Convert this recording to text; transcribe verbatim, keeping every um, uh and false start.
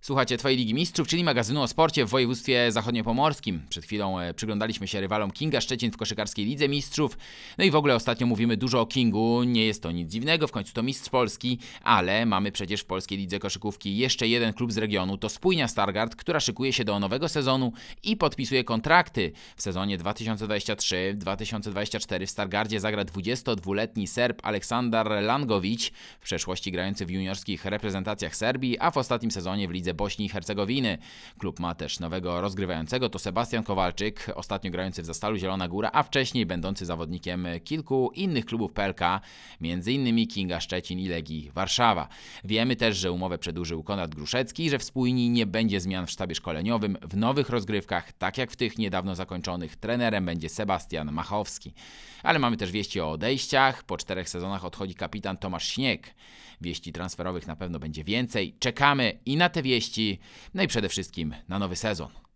Słuchajcie Twojej Ligi Mistrzów, czyli magazynu o sporcie w województwie zachodniopomorskim. Przed chwilą e, przyglądaliśmy się rywalom Kinga Szczecin w koszykarskiej Lidze Mistrzów. No i w ogóle ostatnio mówimy dużo o Kingu. Nie jest to nic dziwnego, w końcu to mistrz Polski, ale mamy przecież w polskiej lidze koszykówki jeszcze jeden klub z regionu. To Spójnia Stargard, która szykuje się do nowego sezonu i podpisuje kontrakty. W sezonie dwa tysiące dwudziestym trzecim dwa tysiące dwudziestym czwartym w Stargardzie zagra dwudziestodwuletni Serb Aleksandar Langović, w przeszłości grający w juniorskich reprezentacjach Serbii, a w ostatnim sezonie w lidze Bośni i Hercegowiny. Klub ma też nowego rozgrywającego, to Sebastian Kowalczyk, ostatnio grający w Zastalu Zielona Góra, a wcześniej będący zawodnikiem kilku innych klubów P L K, m.in. Kinga Szczecin i Legii Warszawa. Wiemy też, że umowę przedłużył Konrad Gruszecki, że w Spójni nie będzie zmian w sztabie szkoleniowym. W nowych rozgrywkach, tak jak w tych niedawno zakończonych, trenerem będzie Sebastian Machowski. Ale mamy też wieści o odejściach. Po czterech sezonach odchodzi kapitan Tomasz Śnieg. Wieści transferowych na pewno będzie więcej. Czekamy i na te wieści, no i przede wszystkim na nowy sezon.